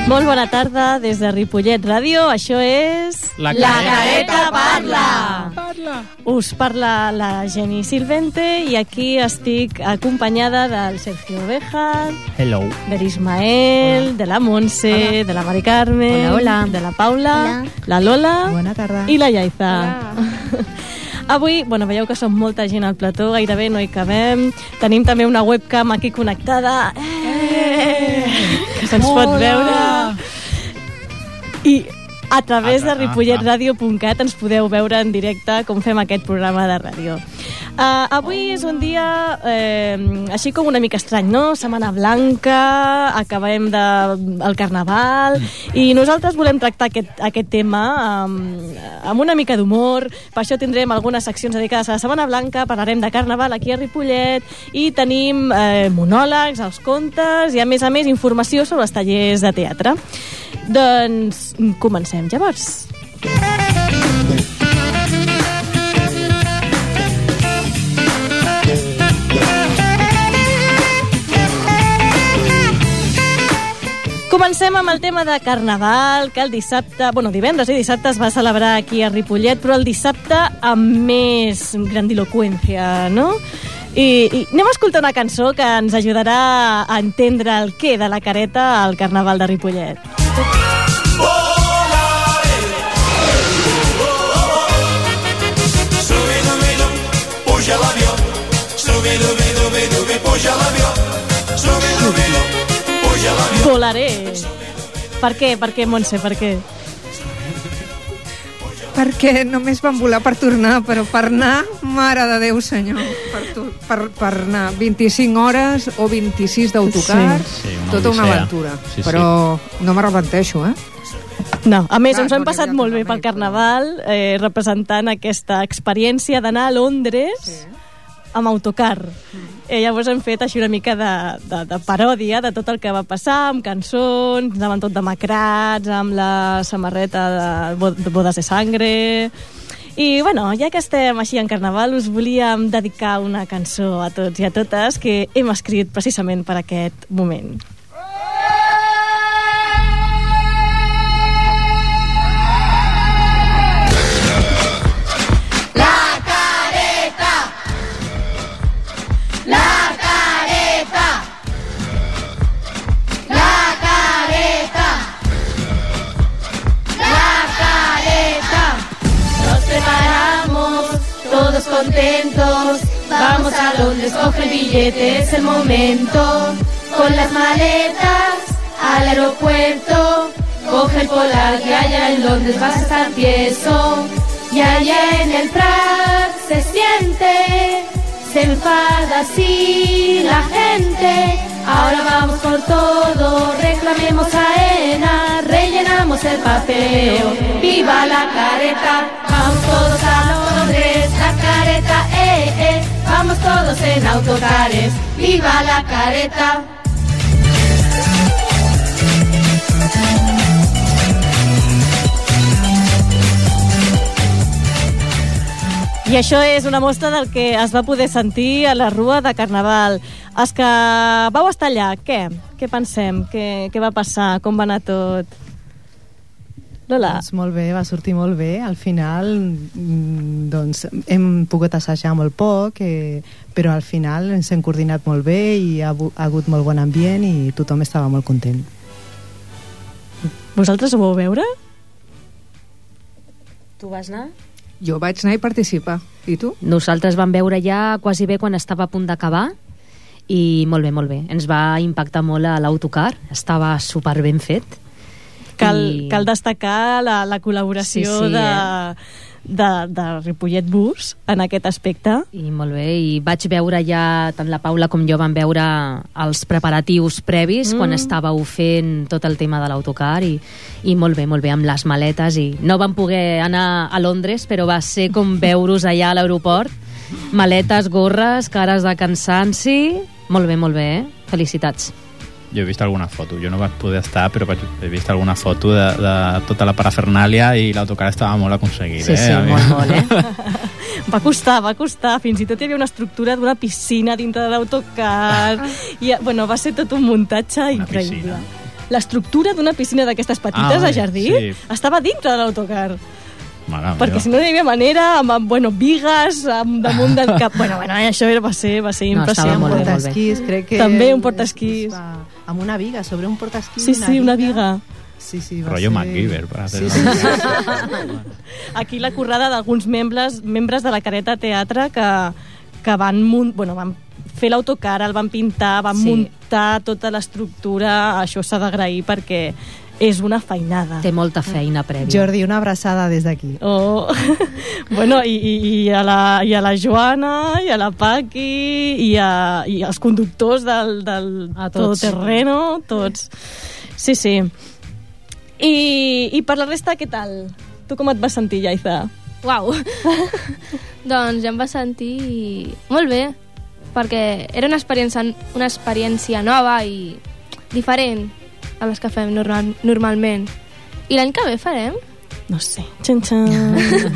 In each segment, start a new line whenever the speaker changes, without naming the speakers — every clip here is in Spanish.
Molt bona tarda des de Ripollet Ràdio. Això és...
La Careta
parla! Us parla la Jenny Silvente i aquí estic acompanyada del Sergio Oveja,
Hello.
de l'Ismael, de la Montse, de la Mari Carmen,
Hola.
de la Paula, la Lola
Bona tarda.
i la Yaiza. Avui, veieu que som molta gent al plató, gairebé no hi cabem. Tenim també una webcam aquí connectada. Que se'ns pot veure. I a través de ripolletradio.cat ens podeu veure en directe com fem aquest programa de ràdio. Avui és un dia així com una mica estrany, no? Setmana Blanca, acabem el Carnaval i nosaltres volem tractar aquest tema amb una mica d'humor. Per això tindrem algunes seccions dedicades a la Setmana Blanca, parlarem de Carnaval aquí a Ripollet i tenim monòlegs, els contes i a més informació sobre els tallers de teatre. Doncs comencem llavors. Comencem amb el tema de Carnaval, que el dissabte, divendres i dissabte es va celebrar aquí a Ripollet, però el dissabte amb més grandiloqüència, no? I anem a escoltar una cançó que ens ajudarà a entendre el què de la careta al Carnaval de Ripollet.
Puja l'avió, subi, puja l'avió, subi, puja l'avió.
Volaré. Per què, Montse, per què?
Perquè només van volar per tornar, però per anar, mare de Déu, senyor, per anar 25 hores o 26 d'autocar, tota una aventura.
Sí.
Però no m'arrepenteixo,
No, a més, ens ho hem passat molt bé pel Carnaval, representant aquesta experiència d'anar a Londres amb autocar. Llavors hem fet així una mica de paròdia de tot el que va passar, amb cançons, anaven tot demacrats, amb la samarreta de bodes de sangre. I, ja que estem així en Carnaval, us volíem dedicar una cançó a tots i a totes que hem escrit precisament per aquest moment. Todos contentos, vamos a Londres, coge el billete, es el momento. Con las maletas al aeropuerto, coge el Polar que allá en Londres vas a estar tieso. Y allá en el Prat se siente, se enfada así la gente. Ahora vamos por todo, reclamemos a ENA, rellenamos el papeleo. ¡Viva la careta! Vamos todos a Londres, la careta, vamos todos en autocares. ¡Viva la careta! I això és una mostra del que es va poder sentir a la Rua de Carnaval. Els que vau estar allà, què? Què pensem? Què va passar? Com va anar tot? Lola?
Doncs molt bé, va sortir molt bé. Al final hem pogut assajar molt poc, però al final ens hem coordinat molt bé i ha hagut molt bon ambient i tothom estava molt content.
Vosaltres ho vau veure?
Tu vas anar?
Jo vaig anar i participar. I tu?
Nosaltres vam veure ja quasi bé quan estava a punt d'acabar i molt bé. Ens va impactar molt a l'autocar, estava super ben fet.
Cal destacar la col·laboració de Ripollet Bus en aquest aspecte.
I molt bé, i vaig veure ja, tant la Paula com jo vam veure els preparatius previs quan estàveu fent tot el tema de l'autocar i molt bé, amb les maletes i no vam poder anar a Londres, però va ser com veure-us allà a l'aeroport, maletes, gorres, cares de cansanci, molt bé, felicitats.
Jo he vist alguna foto, jo no vaig poder estar, però he vist alguna foto de tota la parafernàlia i l'autocar estava molt aconseguit.
Sí, molt.
Va costar, fins i tot hi havia una estructura d'una piscina dintre de l'autocar, i, va ser tot un muntatge increïble. l'estructura d'una piscina d'aquestes petites a jardí estava dintre de l'autocar. Perquè si no hi havia manera, amb bigues damunt del cap. Bueno, això va ser impressionant.
Un portaesquís, crec que...
També un portaesquís.
Amb una viga, sobre un portaesquís.
Sí, una viga.
Sí,
rollo MacGyver.
Aquí la currada d'alguns membres de la Careta Teatre que van fer l'autocar, el van pintar, van muntar tota l'estructura. Això s'ha d'agrair perquè és una feinada.
Té molta feina prèvia.
Jordi, una abraçada des d'aquí.
I a la Joana, i a la Paqui, i als conductors del todoterreno, tots. Sí. I per la resta, què tal? Tu com et vas sentir, Yaiza?
Uau! Doncs ja em va sentir molt bé, perquè era una experiència nova i diferent a les que fem normalment. I l'any que ve farem?
No sé. Xan-xan.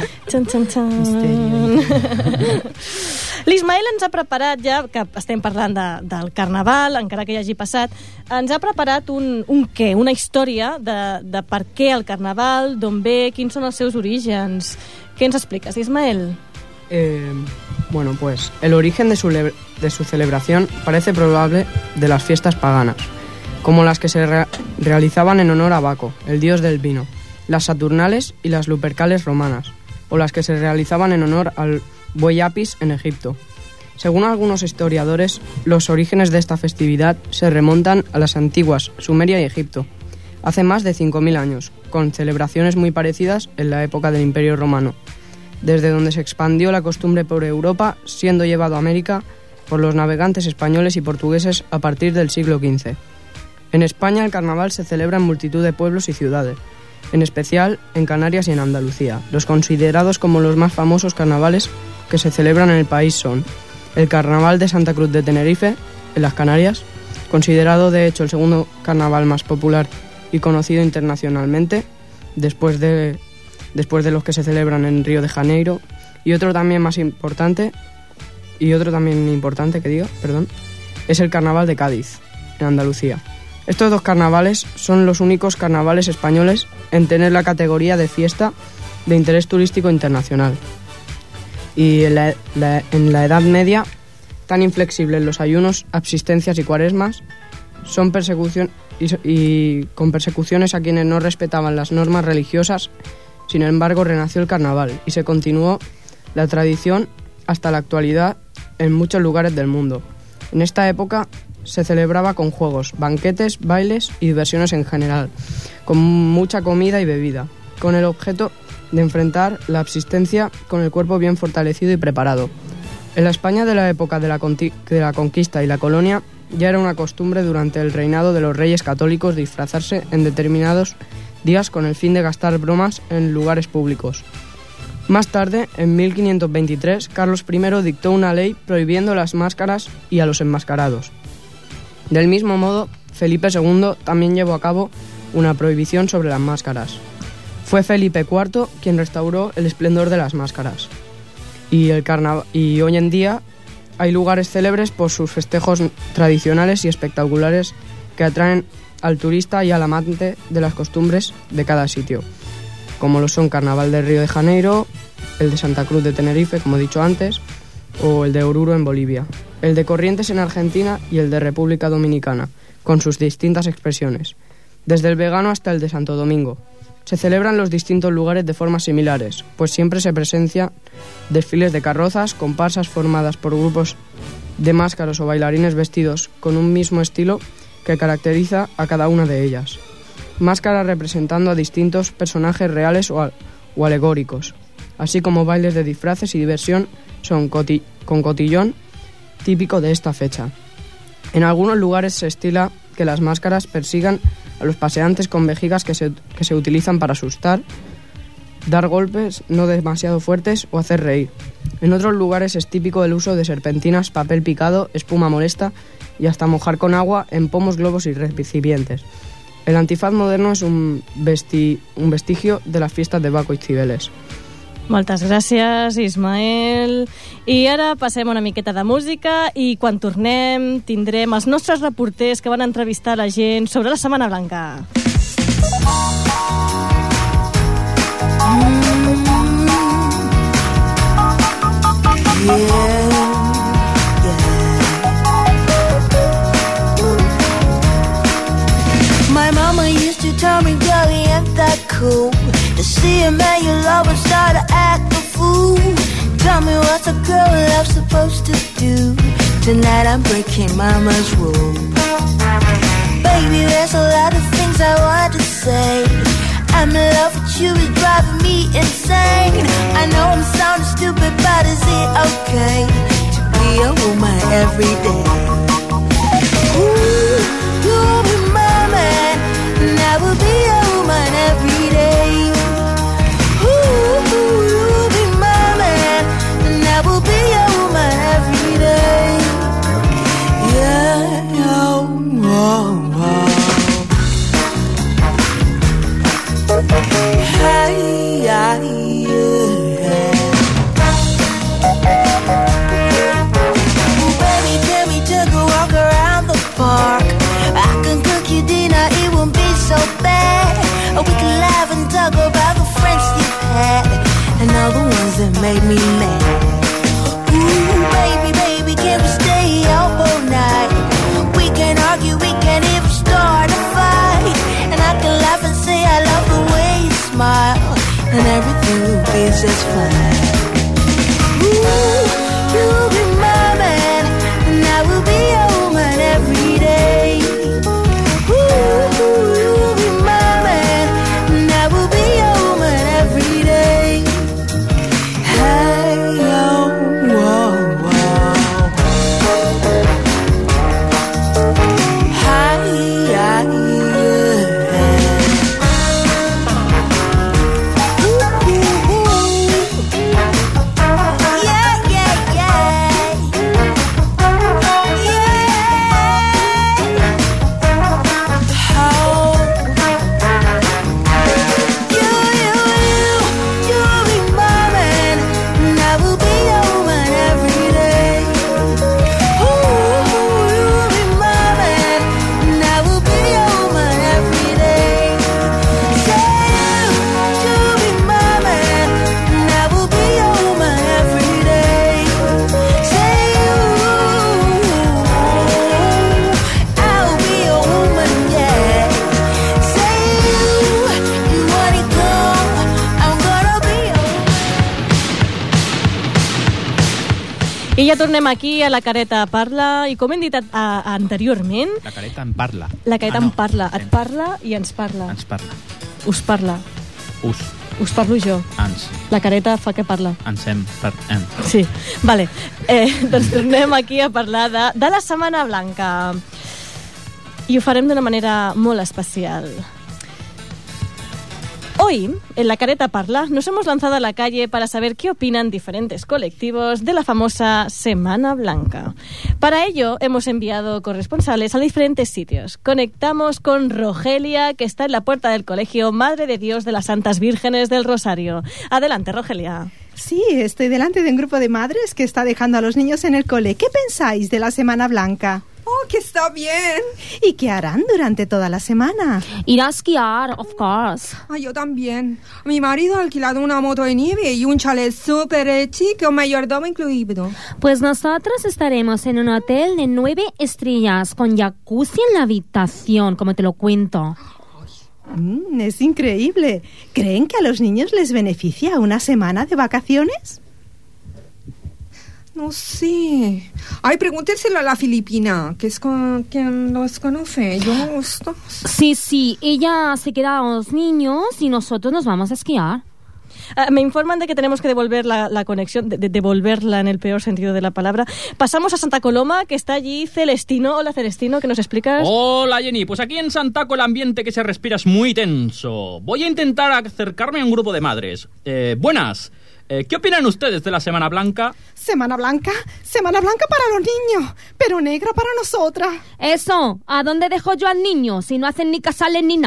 L'Ismael ens ha preparat, ja que estem parlant del Carnaval, encara que ja hagi passat, ens ha preparat una història de per què el Carnaval, d'on ve, quins són els seus orígens. Què ens expliques, Ismael?
Bueno, pues el origen de su celebración parece probable de las fiestas paganas, como las que se realizaban en honor a Baco, el dios del vino, las Saturnales y las Lupercales romanas, o las que se realizaban en honor al buey Apis en Egipto. Según algunos historiadores, los orígenes de esta festividad se remontan a las antiguas Sumeria y Egipto, hace más de 5.000 años, con celebraciones muy parecidas en la época del Imperio Romano, desde donde se expandió la costumbre por Europa, siendo llevado a América por los navegantes españoles y portugueses a partir del siglo XV. En España el carnaval se celebra en multitud de pueblos y ciudades, en especial en Canarias y en Andalucía. Los considerados como los más famosos carnavales que se celebran en el país son el Carnaval de Santa Cruz de Tenerife, en las Canarias, considerado de hecho el segundo carnaval más popular y conocido internacionalmente, después de los que se celebran en Río de Janeiro, y otro también importante es el Carnaval de Cádiz, en Andalucía. Estos dos carnavales son los únicos carnavales españoles en tener la categoría de fiesta de interés turístico internacional. Y en la Edad Media, tan inflexibles los ayunos, absistencias y cuaresmas, con persecuciones a quienes no respetaban las normas religiosas. Sin embargo, renació el carnaval y se continuó la tradición hasta la actualidad en muchos lugares del mundo. En esta época se celebraba con juegos, banquetes, bailes y diversiones en general, con mucha comida y bebida, con el objeto de enfrentar la absistencia con el cuerpo bien fortalecido y preparado. En la España de la época de la conquista y la colonia ya era una costumbre durante el reinado de los reyes católicos disfrazarse en determinados días con el fin de gastar bromas en lugares públicos. Más tarde, en 1523, Carlos I dictó una ley prohibiendo las máscaras y a los enmascarados. Del mismo modo, Felipe II también llevó a cabo una prohibición sobre las máscaras. Fue Felipe IV quien restauró el esplendor de las máscaras. Y hoy en día hay lugares célebres por sus festejos tradicionales y espectaculares que atraen al turista y al amante de las costumbres de cada sitio, como lo son Carnaval de Río de Janeiro, el de Santa Cruz de Tenerife, como he dicho antes, o el de Oruro en Bolivia, el de Corrientes en Argentina y el de República Dominicana, con sus distintas expresiones, desde el vegano hasta el de Santo Domingo. Se celebran los distintos lugares de formas similares, pues siempre se presencian desfiles de carrozas, comparsas formadas por grupos de máscaros o bailarines vestidos con un mismo estilo que caracteriza a cada una de ellas. Máscaras representando a distintos personajes reales o alegóricos, así como bailes de disfraces y diversión con cotillón típico de esta fecha. En algunos lugares se estila que las máscaras persigan a los paseantes con vejigas que se utilizan para asustar, dar golpes no demasiado fuertes o hacer reír. En otros lugares es típico el uso de serpentinas, papel picado, espuma molesta y hasta mojar con agua en pomos, globos y recipientes. El antifaz moderno es un vestigio de las fiestas de Baco y Cibeles.
Moltes gràcies, Ismael. I ara passem una miqueta de música i quan tornem tindrem els nostres reporters que van entrevistar la gent sobre la Setmana Blanca.
My mama used to tell me, girl, you ain't that cool. To see a man you love and start to act a fool. Tell me what's a girl love supposed to do. Tonight I'm breaking mama's rule. Baby, there's a lot of things I want to say. I'm in love with you, it's driving me insane. I know I'm sounding stupid, but is it okay to be a woman every day? Ooh, you'll be my man, and I will be a woman every day. Ooh, you'll be my man, and I will be a woman every day. Yeah, oh, oh, oh. Hey, yeah, yeah. Baby, take me to go walk around the park. I can cook you dinner, it won't be so bad. We can laugh and talk about the friends you've had and all the ones that made me mad. Ooh, baby, baby, can we stay up all night? We can argue, we can even start a fight, and I can laugh and say I love the way you smile, and everything will be just fine. Ooh, you'll be my man, and I will be a woman every day. Ooh, you'll be my man, and I will be a woman every day. Hey, oh, whoa, whoa. Hi, yeah,
I ja tornem aquí a La Careta Parla, i com hem dit anteriorment...
La Careta en parla.
La Careta en parla. Et parla i ens parla.
Ens parla.
Us parla. Us parlo jo.
Ens.
La Careta fa que parla.
Ens hem parlem.
Sí, vale. Doncs tornem aquí a parlar de la Setmana Blanca. I ho farem d'una manera molt especial. Hoy, en La Careta Parla, nos hemos lanzado a la calle para saber qué opinan diferentes colectivos de la famosa Semana Blanca. Para ello, hemos enviado corresponsales a diferentes sitios. Conectamos con Rogelia, que está en la puerta del colegio Madre de Dios de las Santas Vírgenes del Rosario. Adelante, Rogelia.
Sí, estoy delante de un grupo de madres que está dejando a los niños en el cole. ¿Qué pensáis de la Semana Blanca?
Oh, que está bien.
¿Y qué harán durante toda la semana?
Ir a esquiar, of course.
Yo también. Mi marido ha alquilado una moto de nieve y un chalet súper chic con mayordomo incluido.
Pues nosotros estaremos en un hotel de 9 estrellas con jacuzzi en la habitación, como te lo cuento.
Es increíble. ¿Creen que a los niños les beneficia una semana de vacaciones?
No sé. Ay, pregúnteselo a la filipina, que es quien los conoce. Yo estos...
Sí, ella se queda a los niños y nosotros nos vamos a esquiar.
Me informan de que tenemos que devolver la conexión, devolverla en el peor sentido de la palabra. Pasamos a Santa Coloma, que está allí Celestino. Hola, Celestino, ¿qué nos explicas?
Hola, Jenny. Pues aquí en Santaco el ambiente que se respira es muy tenso. Voy a intentar acercarme a un grupo de madres. Buenas. ¿Qué opinan ustedes de la Semana Blanca?
¿Semana Blanca? Semana Blanca para los niños, pero negra para nosotras.
Eso, ¿a dónde dejo yo al niño si no hacen ni casales ni nada?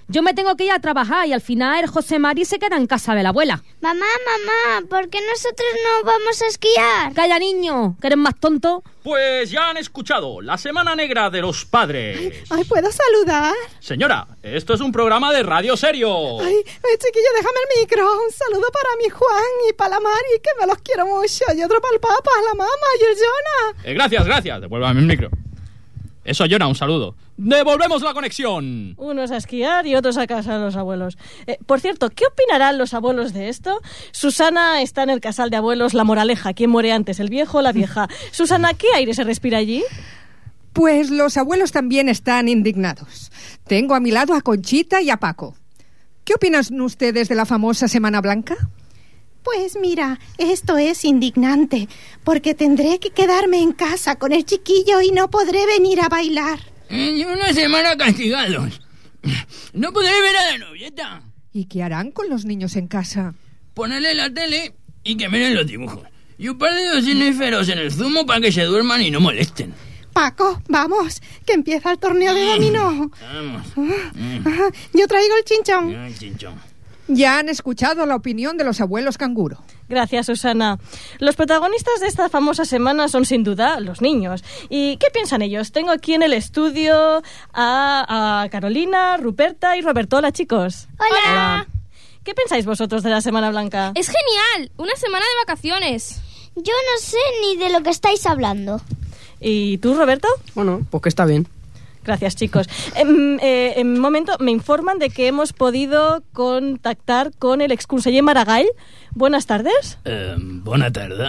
Yo me tengo que ir a trabajar y al final el José Mari se queda en casa de la abuela.
Mamá, ¿por qué nosotros no vamos a esquiar?
Calla, niño, que eres más tonto.
Pues ya han escuchado la Semana Negra de los Padres.
Ay, ¿puedo saludar?
Señora, esto es un programa de radio serio.
Ay, chiquillo, déjame el micro. Un saludo para mi Juan y para la Mari, que me los quiero mucho. Y otro para el Papa, la mamá y el Jonah.
Gracias. Devuélvame el micro. Eso, Jonah, un saludo. ¡Devolvemos la conexión!
Unos a esquiar y otros a casa de los abuelos. Por cierto, ¿qué opinarán los abuelos de esto? Susana está en el casal de abuelos La Moraleja. ¿Quién muere antes, el viejo o la vieja? Susana, ¿qué aire se respira allí?
Pues los abuelos también están indignados. Tengo a mi lado a Conchita y a Paco. ¿Qué opinan ustedes de la famosa Semana Blanca?
Pues mira, esto es indignante, porque tendré que quedarme en casa con el chiquillo y no podré venir a bailar.
Una semana castigados. No podré ver a la novieta.
¿Y qué harán con los niños en casa?
Ponerle la tele y que miren los dibujos. Y un par de dosiníferos en el zumo para que se duerman y no molesten.
Paco, vamos, que empieza el torneo de dominó.
Vamos.
Yo traigo el chinchón.
El chinchón.
Ya han escuchado la opinión de los abuelos canguro.
Gracias, Susana. Los protagonistas de esta famosa semana son sin duda los niños. ¿Y qué piensan ellos? Tengo aquí en el estudio a Carolina, Ruperta y Roberto. Hola, chicos.
Hola.
¿Qué pensáis vosotros de la Semana Blanca?
Es genial, una semana de vacaciones.
Yo no sé ni de lo que estáis hablando.
¿Y tú, Roberto?
Bueno, pues que está bien.
Gracias, chicos. En un momento, me informan de que hemos podido contactar con el exconseller Maragall. Buenas tardes.
Bona tarda.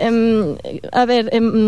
A ver,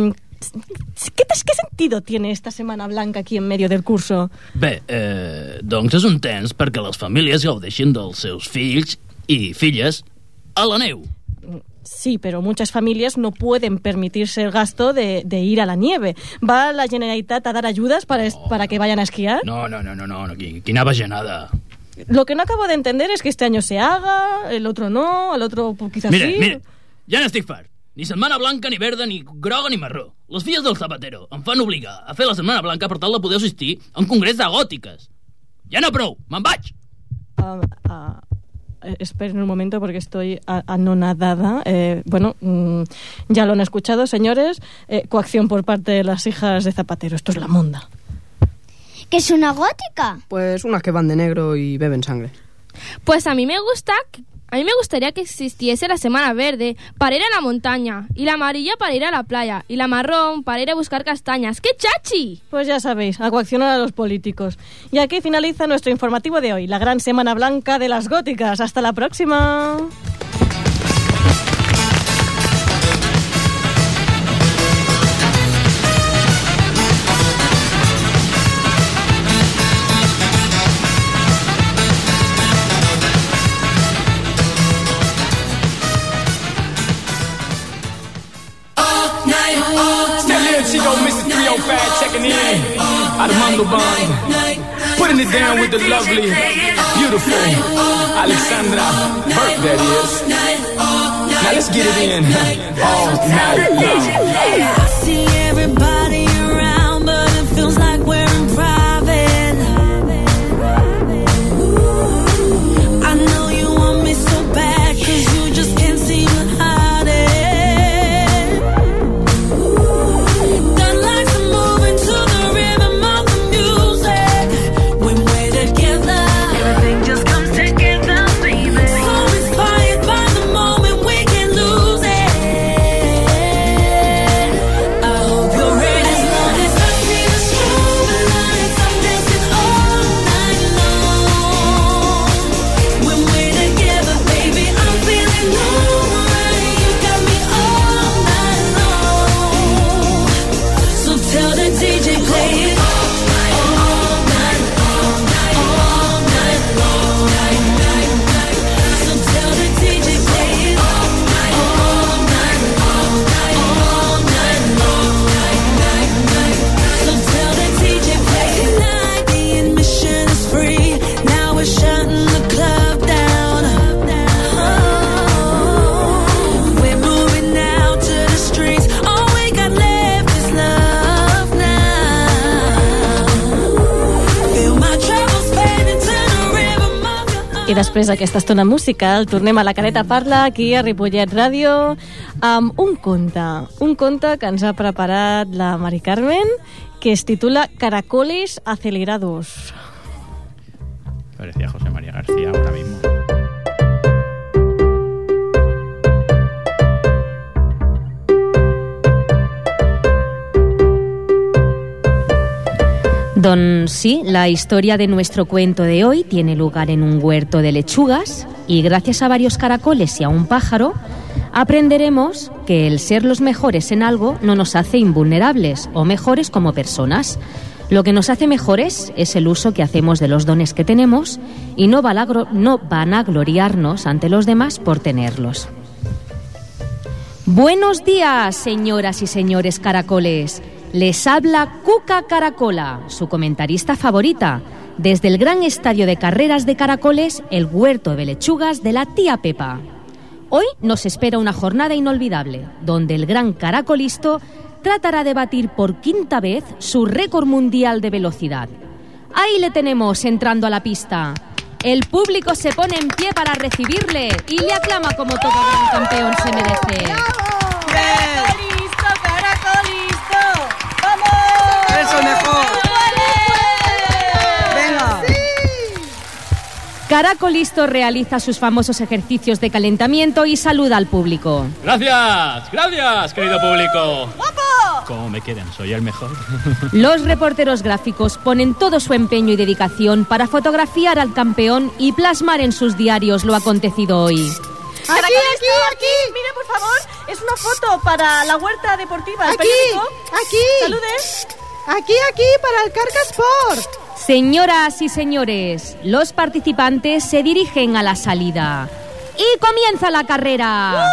¿qué sentido tiene esta Semana Blanca aquí en medio del curso?
Bé, doncs és un temps perquè les famílies gaudeixin dels seus fills i filles a la neu.
Sí, pero muchas familias no pueden permitirse el gasto de ir a la nieve. ¿Va la Generalitat a dar ayudas para que vayan a esquiar?
No, quina bajanada.
Lo que no acabo de entender es que este año se haga, el otro no, el otro quizás sí.
Mira, ja n'estic fart. Ni setmana blanca, ni verda, ni groga, ni marró. Les filles del Zapatero em fan obligar a fer la setmana blanca per tal de poder assistir a un congrés de gòtiques. Ja no prou, me'n vaig!
Esperen un momento porque estoy anonadada. Bueno, ya lo han escuchado, señores. Coacción por parte de las hijas de Zapatero. Esto es la monda.
¿Qué es una gótica?
Pues unas que van de negro y beben sangre.
Pues a mí me gustaría que existiese la semana verde para ir a la montaña, y la amarilla para ir a la playa, y la marrón para ir a buscar castañas. ¡Qué chachi!
Pues ya sabéis, a coaccionar a los políticos. Y aquí finaliza nuestro informativo de hoy, la gran Semana Blanca de las góticas. ¡Hasta la próxima!
Chico, Mr. 305 checking in. Armando Bond. Putting it down with the lovely, beautiful Alexandra Burke, that is. Now let's get it in all night long.
I see everybody around, but it feels like we're in private. I know you want me so bad, 'cause you just can't seem to hide it. Ready?
I després d'aquesta estona musical tornem a la Caneta Parla, aquí a Ripollet Ràdio, amb un conte que ens ha preparat la Mari Carmen, que es titula Caracoles acelerados.
Parecía José María García ahora mismo.
Don sí, la historia de nuestro cuento de hoy tiene lugar en un huerto de lechugas y gracias a varios caracoles y a un pájaro aprenderemos que el ser los mejores en algo no nos hace invulnerables o mejores como personas. Lo que nos hace mejores es el uso que hacemos de los dones que tenemos y no vanagloriarnos ante los demás por tenerlos. Buenos días, señoras y señores caracoles. Les habla Cuca Caracola, su comentarista favorita, desde el gran estadio de carreras de caracoles, el huerto de lechugas de la tía Pepa. Hoy nos espera una jornada inolvidable, donde el gran caracolisto tratará de batir por quinta vez su récord mundial de velocidad. Ahí le tenemos entrando a la pista. El público se pone en pie para recibirle y le aclama como todo gran campeón se merece.
¡Caracolisto, caracolisto! ¡Vamos!
¡Eso mejor! ¡Venga!
¡Sí!
Caracolisto realiza sus famosos ejercicios de calentamiento y saluda al público.
Gracias, querido público.
¡Guapo!
¿Cómo me quieren? Soy el mejor.
Los reporteros gráficos ponen todo su empeño y dedicación para fotografiar al campeón y plasmar en sus diarios lo acontecido hoy.
Aquí. Mire, por favor, es una foto para la huerta deportiva.
Aquí.
Saludes.
Aquí, para el Carca Sport.
Señoras y señores, los participantes se dirigen a la salida. ¡Y comienza la carrera!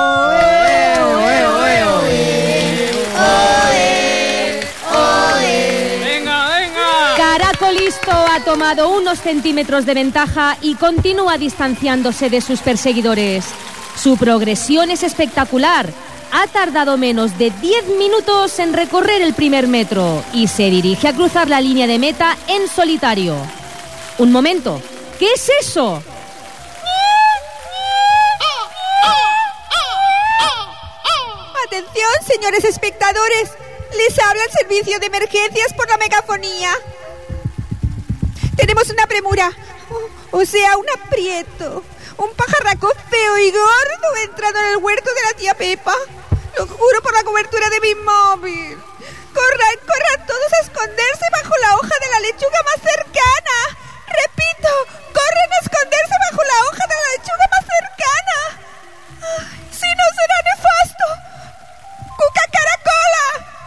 ¡Venga!
Caracolisto ha tomado unos centímetros de ventaja y continúa distanciándose de sus perseguidores. Su progresión es espectacular. Ha tardado menos de 10 minutos en recorrer el primer metro y se dirige a cruzar la línea de meta en solitario. Un momento, ¿qué es eso?
Atención, señores espectadores. Les habla el servicio de emergencias por la megafonía. Tenemos una premura, o sea, un aprieto. Un pajarraco feo y gordo ha entrado en el huerto de la tía Pepa. Lo juro por la cobertura de mi móvil. Corran todos a esconderse bajo la hoja de la lechuga más cercana. Repito, corren a esconderse bajo la hoja de la lechuga más cercana. Ay, si no será nefasto. ¡Cuca Caracola!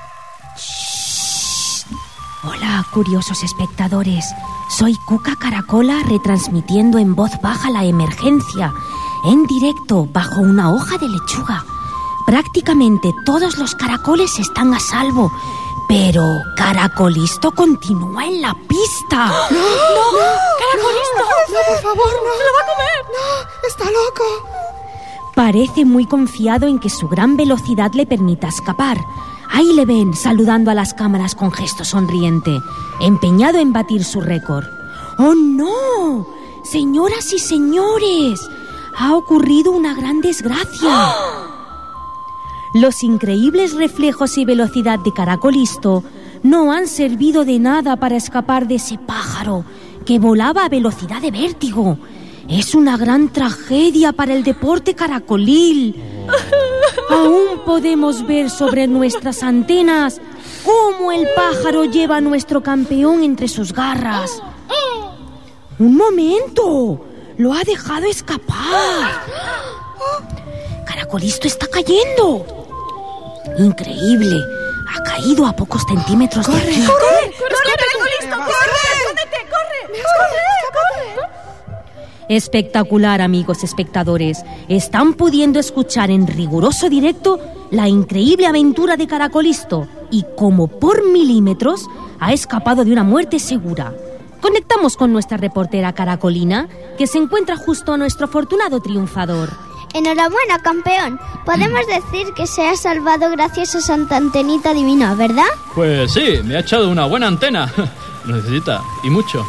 Hola, curiosos espectadores. Soy Cuca Caracola retransmitiendo en voz baja la emergencia, en directo, bajo una hoja de lechuga. Prácticamente todos los caracoles están a salvo, pero Caracolisto continúa en la pista.
¡No! ¡Caracolisto! No, por favor, no.
¡Se lo va a comer!
¡No! ¡Está loco!
Parece muy confiado en que su gran velocidad le permita escapar. Ahí le ven, saludando a las cámaras con gesto sonriente, empeñado en batir su récord. ¡Oh, no! Señoras y señores, ha ocurrido una gran desgracia. Los increíbles reflejos y velocidad de Caracolisto no han servido de nada para escapar de ese pájaro que volaba a velocidad de vértigo. Es una gran tragedia para el deporte caracolil. Aún podemos ver sobre nuestras antenas cómo el pájaro lleva a nuestro campeón entre sus garras. ¡Un momento! ¡Lo ha dejado escapar! ¡Caracolisto está cayendo! ¡Increíble! Ha caído a pocos centímetros de aquí.
¡Corre, Caracolisto! ¡Corre! ¡Escóndete! ¡Corre!
Espectacular, amigos espectadores. Están pudiendo escuchar en riguroso directo la increíble aventura de Caracolisto y, como por milímetros, ha escapado de una muerte segura. Conectamos con nuestra reportera caracolina, que se encuentra justo a nuestro afortunado triunfador.
Enhorabuena, campeón. Podemos decir que se ha salvado gracias a Santa Antenita Divina, ¿verdad?
Pues sí, me ha echado una buena antena. Lo necesita, y mucho.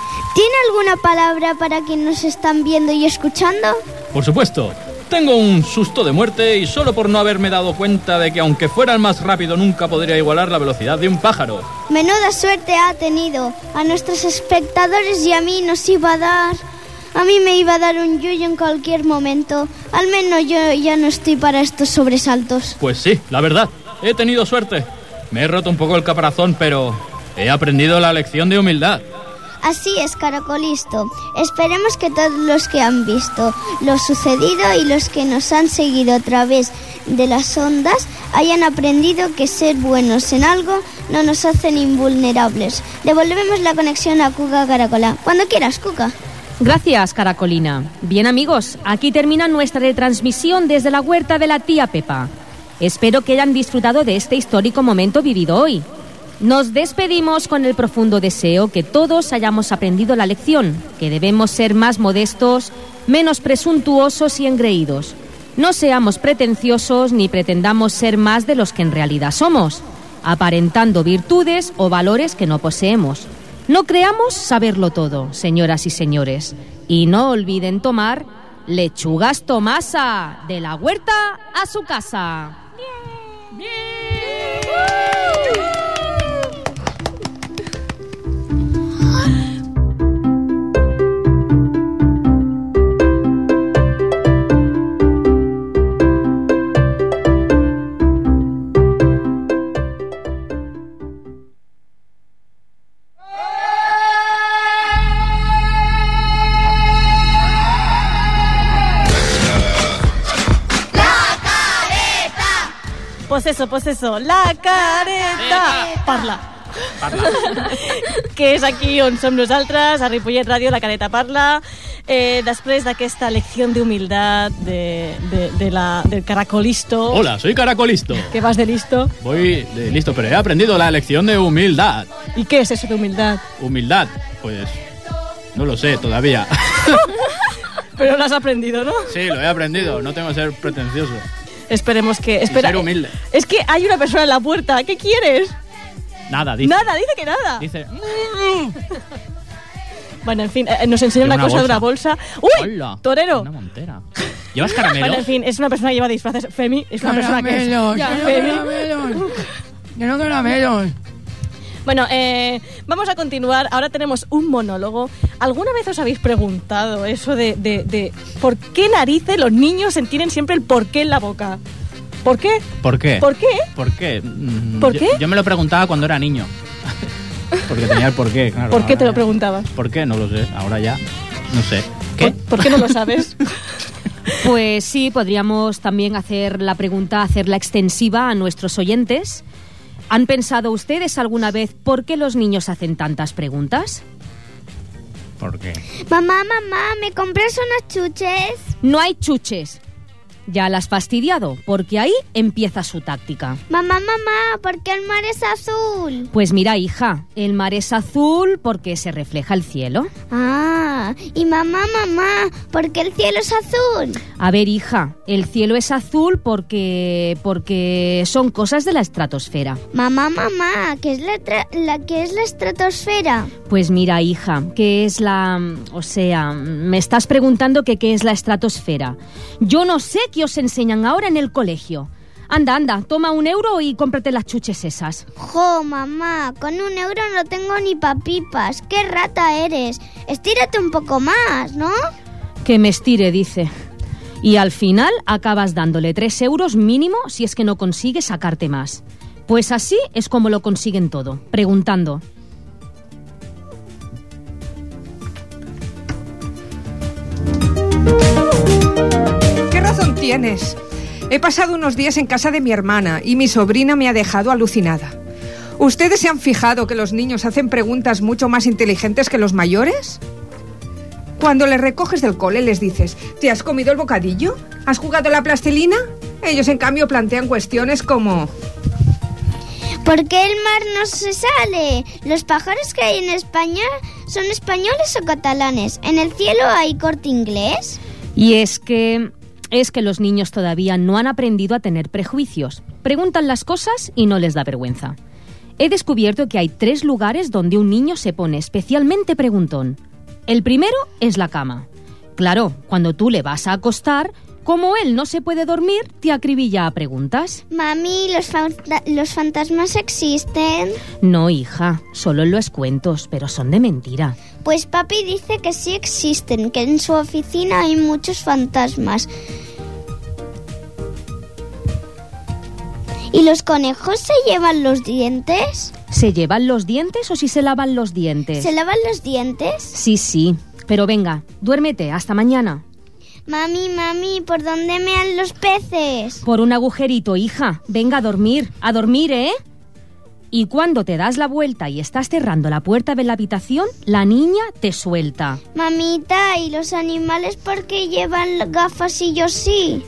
¿Tiene alguna palabra para quien nos están viendo y escuchando?
Por supuesto. Tengo un susto de muerte y solo por no haberme dado cuenta de que aunque fuera el más rápido nunca podría igualar la velocidad de un pájaro.
Menuda suerte ha tenido. A nuestros espectadores y a mí nos iba a dar... A mí me iba a dar un yuyo en cualquier momento. Al menos yo ya no estoy para estos sobresaltos.
Pues sí, la verdad, he tenido suerte. Me he roto un poco el caparazón, pero he aprendido la lección de humildad.
Así es, Caracolisto. Esperemos que todos los que han visto lo sucedido y los que nos han seguido a través de las ondas hayan aprendido que ser buenos en algo no nos hacen invulnerables. Devolvemos la conexión a Cuca Caracola. Cuando quieras, Cuca.
Gracias, Caracolina. Bien, amigos, aquí termina nuestra retransmisión desde la huerta de la tía Pepa. Espero que hayan disfrutado de este histórico momento vivido hoy. Nos despedimos con el profundo deseo que todos hayamos aprendido la lección, que debemos ser más modestos, menos presuntuosos y engreídos. No seamos pretenciosos ni pretendamos ser más de los que en realidad somos, aparentando virtudes o valores que no poseemos. No creamos saberlo todo, señoras y señores, y no olviden tomar lechugas Tomasa, de la huerta a su casa. ¡Bien!
Pues eso, la careta. Parla. Que és aquí on som nosaltres, a Ripollet Ràdio, la careta parla. Després d'aquesta lección de humildad del Caracolisto.
Hola, soy Caracolisto.
¿Qué vas de listo?
Voy de listo, pero he aprendido la lección de humildad.
¿Y qué es eso de humildad?
Humildad, pues no lo sé todavía.
Pero lo has aprendido, ¿no?
Sí, lo he aprendido, no tengo que ser pretencioso.
Esperemos que...
Y ser humilde.
Es que hay una persona en la puerta. ¿Qué quieres?
Nada, dice.
Nada, dice que nada.
Dice...
Bueno, en fin, nos enseña una cosa de una bolsa. ¡Uy!
Hola,
torero.
Una montera. ¿Llevas caramelos?
Bueno, en fin, es una persona que lleva disfraces. Femi, es una persona que es...
Quiero caramelos.
Bueno, vamos a continuar. Ahora tenemos un monólogo. ¿Alguna vez os habéis preguntado eso de por qué narices los niños tienen siempre el porqué en la boca? ¿Por qué?
¿Por qué?
¿Por qué?
¿Por qué?
¿Por qué?
Yo me lo preguntaba cuando era niño. Porque tenía el porqué, claro.
¿Por qué te lo preguntabas?
¿Por qué? No lo sé. Ahora ya no sé. ¿Qué?
¿Por qué no lo sabes?
Pues sí, podríamos también hacer la pregunta, hacerla extensiva a nuestros oyentes. ¿Han pensado ustedes alguna vez por qué los niños hacen tantas preguntas?
¿Por qué?
Mamá, ¿me compras unas chuches?
No hay chuches. Ya la has fastidiado, porque ahí empieza su táctica.
Mamá, ¿por qué el mar es azul?
Pues mira, hija, el mar es azul porque se refleja el cielo.
Ah, y mamá, ¿por qué el cielo es azul?
A ver, hija, el cielo es azul porque son cosas de la estratosfera.
Mamá, ¿qué es ¿qué es la estratosfera?
Pues mira, hija, ¿qué es la... O sea, me estás preguntando que qué es la estratosfera. Yo no sé qué os enseñan ahora en el colegio. Anda, toma €1 y cómprate las chuches esas.
Jo, mamá, con €1 no tengo ni papipas. ¡Qué rata eres! Estírate un poco más, ¿no?
Que me estire, dice. Y al final acabas dándole €3 mínimo si es que no consigues sacarte más. Pues así es como lo consiguen todo, preguntando.
¿Qué razón tienes? He pasado unos días en casa de mi hermana y mi sobrina me ha dejado alucinada. ¿Ustedes se han fijado que los niños hacen preguntas mucho más inteligentes que los mayores? Cuando les recoges del cole les dices, ¿te has comido el bocadillo? ¿Has jugado a la plastilina? Ellos en cambio plantean cuestiones como...
¿Por qué el mar no se sale? ¿Los pájaros que hay en España son españoles o catalanes? ¿En el cielo hay Corte Inglés?
Y es que los niños todavía no han aprendido a tener prejuicios. Preguntan las cosas y no les da vergüenza. He descubierto que hay 3 lugares donde un niño se pone especialmente preguntón. El primero es la cama. Claro, cuando tú le vas a acostar, como él no se puede dormir, te acribilla a preguntas.
Mami, ¿los fantasmas existen?
No, hija, solo en los cuentos, pero son de mentira.
Pues papi dice que sí existen, que en su oficina hay muchos fantasmas. ¿Y los conejos se llevan los dientes?
¿Se llevan los dientes o si se lavan los dientes?
¿Se lavan los dientes?
Sí, pero venga, duérmete, hasta mañana.
Mami, ¿por dónde mean los peces?
Por un agujerito, hija. Venga a dormir, ¿eh? Y cuando te das la vuelta y estás cerrando la puerta de la habitación, la niña te suelta.
Mamita, ¿y los animales por qué llevan gafas y yo sí?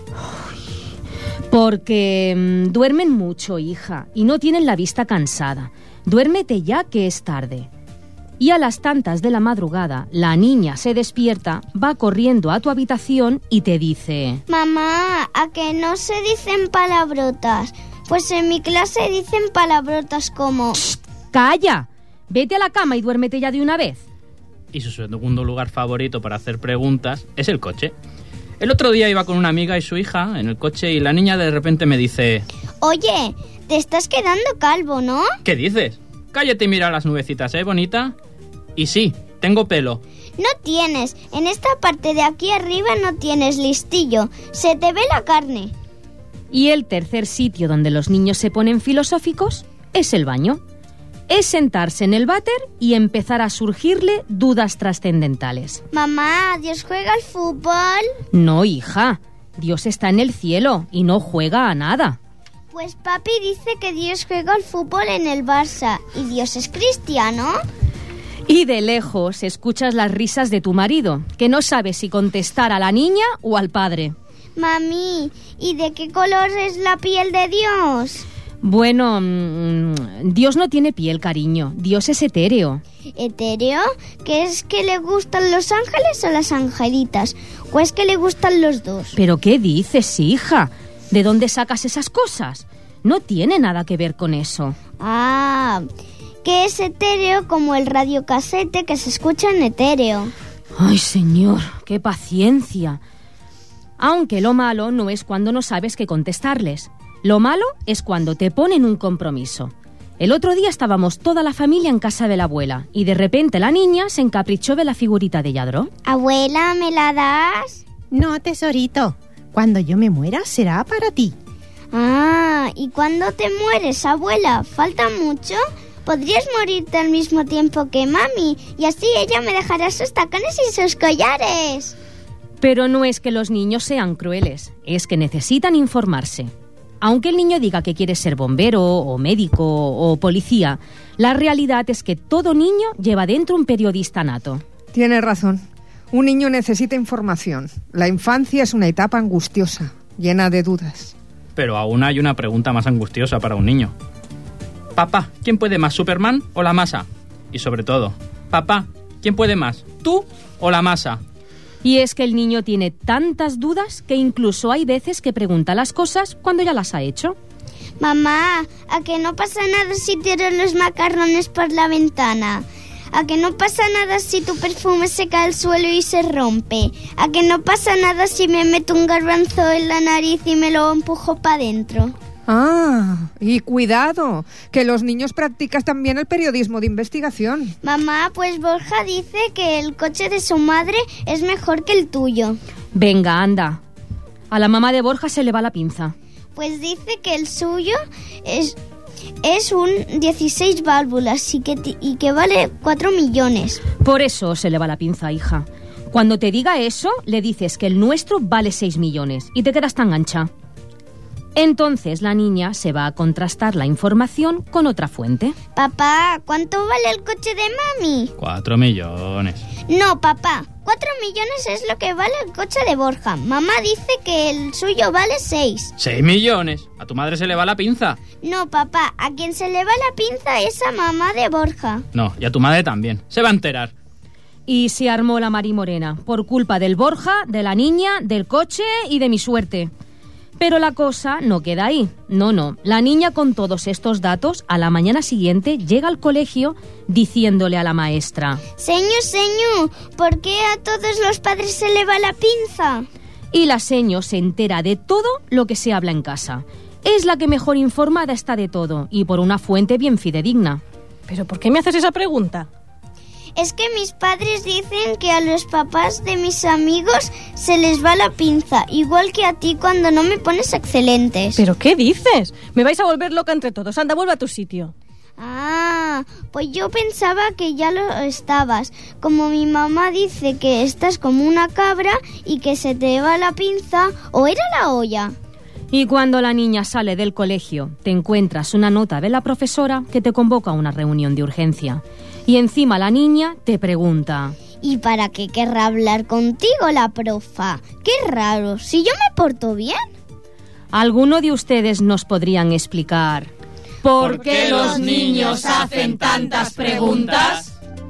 Porque duermen mucho, hija, y no tienen la vista cansada. Duérmete ya, que es tarde. Y a las tantas de la madrugada, la niña se despierta, va corriendo a tu habitación y te dice:
Mamá, ¿a que no se dicen palabrotas? Pues en mi clase dicen palabrotas como...
¡Shh! ¡Calla! Vete a la cama y duérmete ya de una vez.
Y su segundo lugar favorito para hacer preguntas es el coche. El otro día iba con una amiga y su hija en el coche y la niña de repente me dice:
Oye, te estás quedando calvo, ¿no?
¿Qué dices? Cállate y mira las nubecitas, bonita? Y sí, tengo pelo.
No tienes. En esta parte de aquí arriba no tienes listillo. Se te ve la carne.
Y el tercer sitio donde los niños se ponen filosóficos es el baño. Es sentarse en el váter y empezar a surgirle dudas trascendentales.
Mamá, ¿Dios juega al fútbol?
No, hija. Dios está en el cielo y no juega a nada.
Pues papi dice que Dios juega al fútbol en el Barça y Dios es cristiano.
Y de lejos escuchas las risas de tu marido, que no sabe si contestar a la niña o al padre.
Mami, ¿y de qué color es la piel de Dios?
Bueno, Dios no tiene piel, cariño. Dios es etéreo.
¿Etéreo? ¿Qué es que le gustan los ángeles o las angelitas? ¿O es que le gustan los dos?
¿Pero qué dices, hija? ¿De dónde sacas esas cosas? No tiene nada que ver con eso.
Ah, que es etéreo como el radiocasete que se escucha en etéreo.
Ay, señor, qué paciencia. Aunque lo malo no es cuando no sabes qué contestarles. Lo malo es cuando te ponen un compromiso. El otro día estábamos toda la familia en casa de la abuela y de repente la niña se encaprichó de la figurita de Lladró.
Abuela, ¿me la das?
No, tesorito. Cuando yo me muera será para ti.
Ah, ¿y cuándo te mueres, abuela? ¿Falta mucho? Podrías morirte al mismo tiempo que mami y así ella me dejará sus tacones y sus collares.
Pero no es que los niños sean crueles, es que necesitan informarse. Aunque el niño diga que quiere ser bombero o médico o policía, la realidad es que todo niño lleva dentro un periodista nato.
Tiene razón. Un niño necesita información. La infancia es una etapa angustiosa, llena de dudas.
Pero aún hay una pregunta más angustiosa para un niño. Papá, ¿quién puede más, Superman o la masa? Y sobre todo, papá, ¿quién puede más, tú o la masa?
Y es que el niño tiene tantas dudas que incluso hay veces que pregunta las cosas cuando ya las ha hecho.
Mamá, ¿a que no pasa nada si tiro los macarrones por la ventana? ¿A que no pasa nada si tu perfume se cae al suelo y se rompe? ¿A que no pasa nada si me meto un garbanzo en la nariz y me lo empujo para adentro?
Ah, y cuidado, que los niños practican también el periodismo de investigación.
Mamá, pues Borja dice que el coche de su madre es mejor que el tuyo.
Venga, anda. A la mamá de Borja se le va la pinza.
Pues dice que el suyo es un 16 válvulas y que vale 4 millones.
Por eso se le va la pinza, hija. Cuando te diga eso, le dices que el nuestro vale 6 millones y te quedas tan ancha. Entonces la niña se va a contrastar la información con otra fuente.
Papá, ¿cuánto vale el coche de mami?
4 millones.
No, papá, 4 millones es lo que vale el coche de Borja. Mamá dice que el suyo vale 6.
6 millones. A tu madre se le va la pinza.
No, papá, a quien se le va la pinza es a mamá de Borja.
No, y a tu madre también. Se va a enterar.
Y se armó la marimorena por culpa del Borja, de la niña, del coche y de mi suerte. Pero la cosa no queda ahí. No. La niña con todos estos datos a la mañana siguiente llega al colegio diciéndole a la maestra:
Señor, ¿por qué a todos los padres se le va la pinza?
Y la seño se entera de todo lo que se habla en casa. Es la que mejor informada está de todo y por una fuente bien fidedigna.
¿Pero por qué me haces esa pregunta?
Es que mis padres dicen que a los papás de mis amigos se les va la pinza, igual que a ti cuando no me pones excelentes.
¿Pero qué dices? Me vais a volver loca entre todos. Anda, vuelve a tu sitio.
Ah, pues yo pensaba que ya lo estabas. Como mi mamá dice que estás como una cabra y que se te va la pinza, ¿o era la olla?
Y cuando la niña sale del colegio, te encuentras una nota de la profesora que te convoca a una reunión de urgencia. Y encima la niña te pregunta:
¿y para qué querrá hablar contigo la profa? Qué raro, si yo me porto bien.
¿Alguno de ustedes nos podrían explicar
por qué los niños hacen tantas preguntas?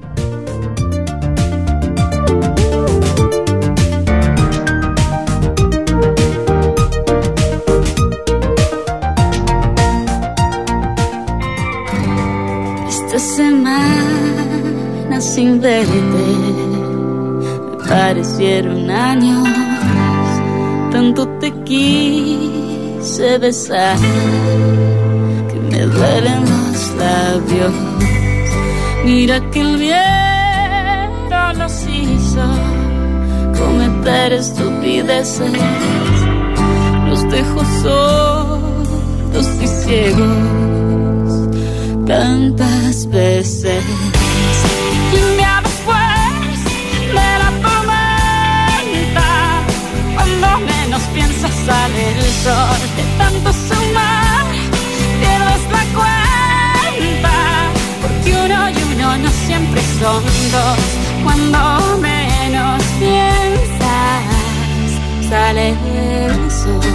Esta semana sin verte me parecieron años. Tanto te quise besar que me duelen los labios. Mira que el viento nos hizo cometer estupideces. Nos dejó sordos y ciegos tantas veces. Y un día después de la tormenta, cuando menos piensas sale el sol. De tanto sumar pierdes la cuenta, porque uno y uno no siempre son dos. Cuando menos piensas sale el sol.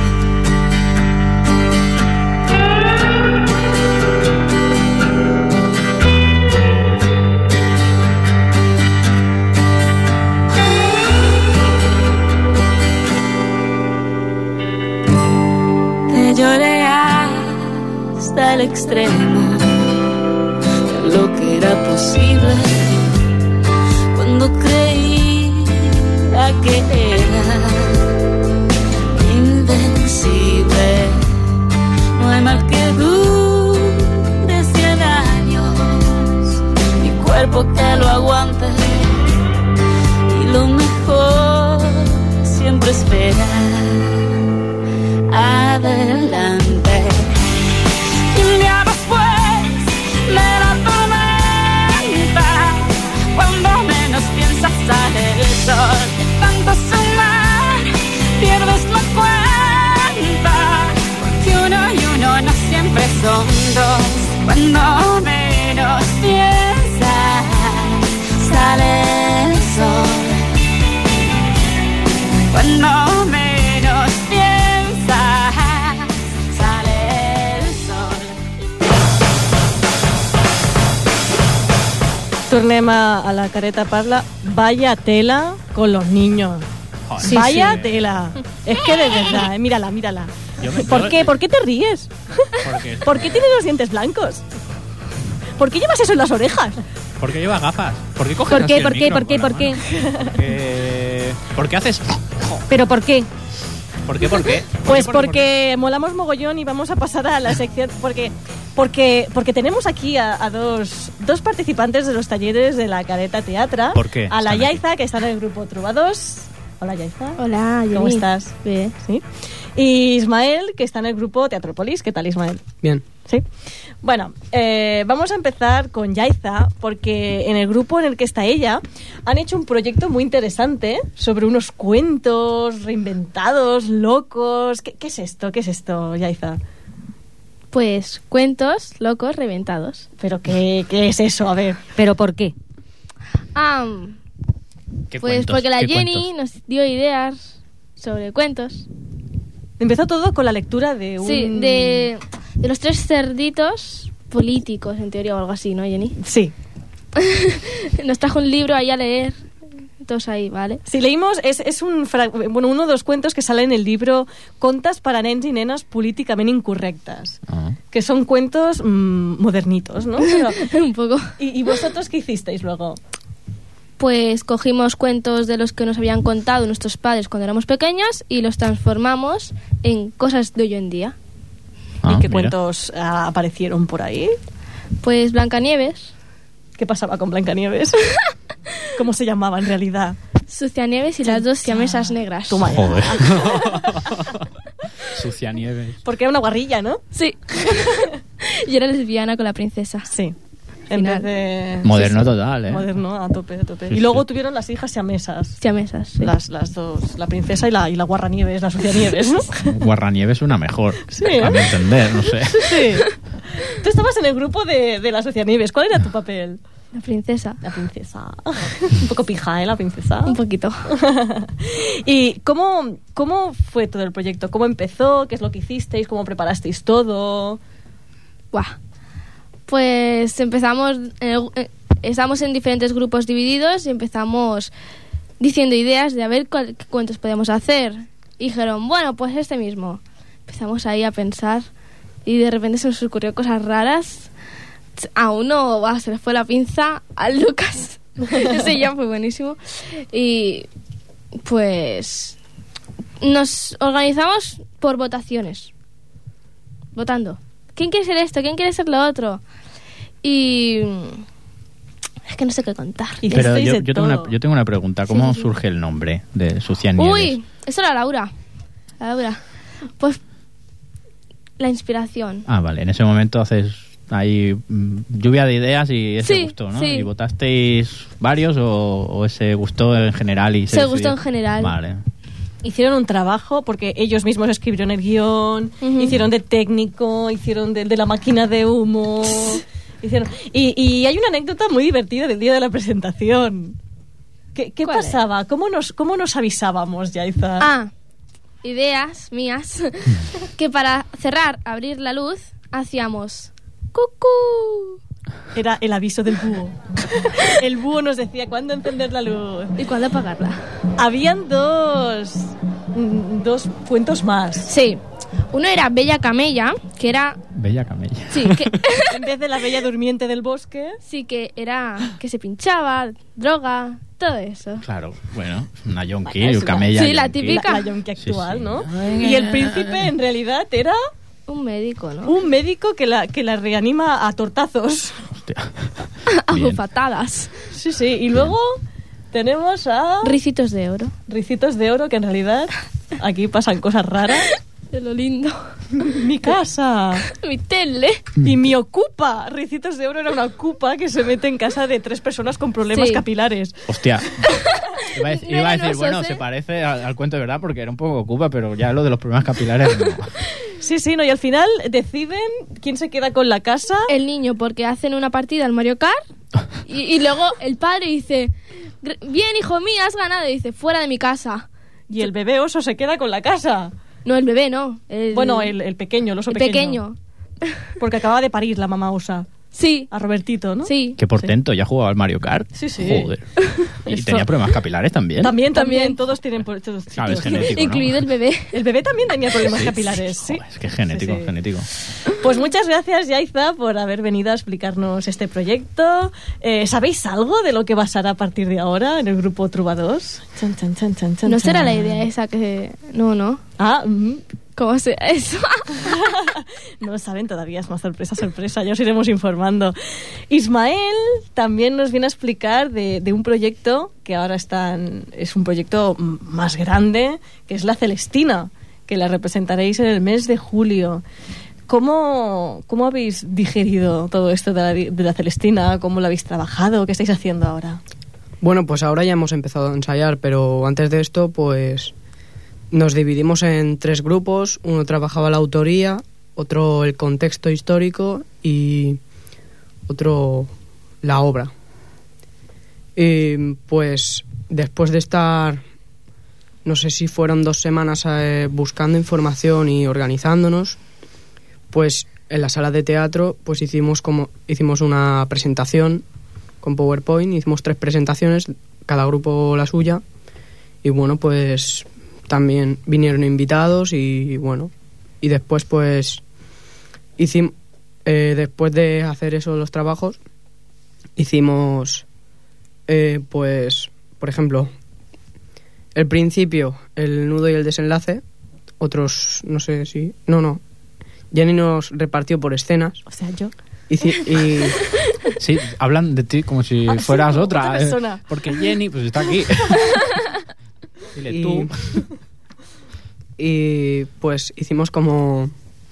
Lloré hasta el extremo de lo que era posible, cuando creía que era invencible. No hay mal que dure 100 años, mi cuerpo que lo aguante, y lo mejor siempre espera adelante. Y un día después de la tormenta, cuando menos piensas sale el sol. De tanto sumar pierdes la cuenta, porque uno y uno no siempre son dos. Cuando menos piensas sale el sol. Cuando menos piensas
tornem a la Careta Parla. Vaya tela con los niños.
Sí,
Vaya
sí.
tela. Es que de verdad, mírala.
Yo
¿Por qué? ¿Por qué te ríes? ¿Por qué tienes los dientes blancos? ¿Por qué llevas eso en las orejas?
¿Por qué llevas gafas? ¿Por qué coges
¿Por
así
qué?
el
¿Por qué?
micro
¿Por qué?
con la
¿Por qué?
mano? ¿Por qué haces...?
¿Pero por qué?
¿Por qué? ¿Por qué?
Pues porque molamos mogollón y vamos a pasar a la sección porque tenemos aquí a dos participantes de los talleres de la Careta Teatra.
¿Por qué?
A la
Están aquí.
Yaiza, que está en el grupo Trobados. Hola, Yaiza.
Hola, Jenny.
¿Cómo estás?
Bien.
¿Sí? Y Ismael, que está en el grupo Teatropolis. ¿Qué tal, Ismael?
Bien.
¿Sí? Bueno, vamos a empezar con Yaiza, porque en el grupo en el que está ella han hecho un proyecto muy interesante sobre unos cuentos reinventados, locos. ¿Qué es esto? ¿Qué es esto, Yaiza?
Pues cuentos locos reventados.
¿Pero qué es eso? A ver.
¿Pero por qué?
¿Qué
Pues
cuentos?
porque la
¿Qué
Jenny
cuentos?
nos dio ideas sobre cuentos.
Empezó todo con la lectura de un...
Sí, de los 3 cerditos políticos, en teoría, o algo así, ¿no, Jenny?
Sí.
Nos trajo un libro ahí a leer todos ahí, ¿vale?
Si leímos, es uno de los cuentos que sale en el libro Contes para nens y nenas políticamente incorrectas, que son cuentos modernitos, ¿no? Pero,
un poco.
¿Y vosotros qué hicisteis luego?
Pues cogimos cuentos de los que nos habían contado nuestros padres cuando éramos pequeñas y los transformamos en cosas de hoy en día.
¿Y qué cuentos aparecieron por ahí?
Pues Blancanieves.
¿Qué pasaba con Blancanieves? ¿Cómo se llamaba en realidad?
Sucianieves y las dos siamesas negras.
Toma ya.
Joder. Sucianieves.
Porque era una guarrilla, ¿no?
Sí. Y era lesbiana con la princesa.
Sí. En vez de...
Moderno total, ¿eh?
Moderno, a tope.
Sí,
y luego tuvieron las hijas siamesas.
Siamesas, sí.
Las dos, la princesa y la guarranieves, la Sucianieves, ¿no?
Guarranieves una mejor.
Sí,
a mi entender, no sé.
Sí. Tú estabas en el grupo de la Sucianieves. ¿Cuál era tu papel?
La princesa.
La princesa. Un poco pija, ¿eh? La princesa.
Un poquito.
¿Y cómo fue todo el proyecto? ¿Cómo empezó? ¿Qué es lo que hicisteis? ¿Cómo preparasteis todo?
Buah. Pues empezamos, estamos en diferentes grupos divididos y empezamos diciendo ideas de a ver qué cuentos podemos hacer. Y dijeron, bueno, pues este mismo. Empezamos ahí a pensar y de repente se nos ocurrió cosas raras. A uno se le fue la pinza, a Lucas. Ese ya fue buenísimo. Y pues nos organizamos por votaciones. Votando. ¿Quién quiere ser esto? ¿Quién quiere ser lo otro? Y es que no sé qué contar.
Pero yo tengo una pregunta. ¿Cómo surge el nombre de Sucianieves?
Uy, eso era Laura. Pues la inspiración.
Ah, vale. En ese momento haces ahí lluvia de ideas y ese gustó, ¿no?
Sí.
¿Y votasteis varios o ese gustó en general? Y
se gustó en general.
Vale.
Hicieron un trabajo porque ellos mismos escribieron el guión, hicieron de técnico, hicieron de la máquina de humo. Y hay una anécdota muy divertida del día de la presentación. ¿Qué pasaba? ¿Cómo nos avisábamos, Yaiza?
Ideas mías. Que para cerrar, abrir la luz, hacíamos ¡cucú!
Era el aviso del búho. El búho nos decía cuándo encender la luz
y cuándo apagarla.
Habían dos cuentos más.
Sí. Uno era Bella Camella, que era...
Bella Camella.
Sí, que...
en vez de la Bella Durmiente del Bosque.
Sí, que era que se pinchaba, droga, todo eso.
Claro, bueno, una yonki, camella.
Sí, la típica.
La yonki actual, sí. ¿No? Y el príncipe en realidad era...
Un médico, ¿no?
Un médico que la reanima a tortazos.
Hostia.
A bufatadas.
Sí, sí. Y luego tenemos a...
Ricitos de oro.
Ricitos de oro, que en realidad aquí pasan cosas raras.
De lo lindo.
Mi casa.
Mi tele.
Y mi ocupa. Ricitos de oro era una ocupa que se mete en casa de 3 personas con problemas capilares.
Hostia. Iba a decir, bueno, se parece al cuento de verdad porque era un poco ocupa, pero ya lo de los problemas capilares no.
Sí, sí, no, y al final deciden quién se queda con la casa.
El niño, porque hacen una partida al Mario Kart y luego el padre dice, bien, hijo mío, has ganado. Y dice, fuera de mi casa.
Y el bebé oso se queda con la casa.
No, el bebé no.
Bueno, el pequeño, el oso pequeño. Porque acababa de parir la mamá osa.
Sí.
A Robertito, ¿no?
Sí.
Qué portento, ya jugaba al Mario Kart.
Sí, sí.
Joder. Y tenía problemas capilares también.
También. Todos tienen...
Claro, es genético,
incluido el bebé.
El bebé también tenía problemas capilares, sí.
Joder, es que es genético, genético.
Pues muchas gracias, Yaiza, por haber venido a explicarnos este proyecto. ¿Sabéis algo de lo que pasará a partir de ahora en el grupo Trubados?
No será la idea esa que... No. ¿Cómo será eso?
No lo saben todavía, es más sorpresa, ya os iremos informando. Ismael también nos viene a explicar de un proyecto que ahora es un proyecto más grande, que es La Celestina, que la representaréis en el mes de julio. ¿Cómo habéis digerido todo esto de la Celestina? ¿Cómo lo habéis trabajado? ¿Qué estáis haciendo ahora?
Bueno, pues ahora ya hemos empezado a ensayar, pero antes de esto, pues... Nos dividimos en 3 grupos, uno trabajaba la autoría, otro el contexto histórico y otro la obra. Y pues después de estar, no sé si fueron 2 semanas buscando información y organizándonos, pues en la sala de teatro pues hicimos una presentación con PowerPoint, hicimos 3 presentaciones cada grupo la suya. Y bueno, pues también vinieron invitados y bueno, y después pues hicimos, después de hacer eso los trabajos, hicimos pues, por ejemplo, el principio, el nudo y el desenlace. Otros, no sé si... No. Jenny nos repartió por escenas.
O sea, yo.
Y
sí, hablan de ti como si fueras otra.
persona.
Porque Jenny, pues está aquí. Dile tú.
Y pues hicimos como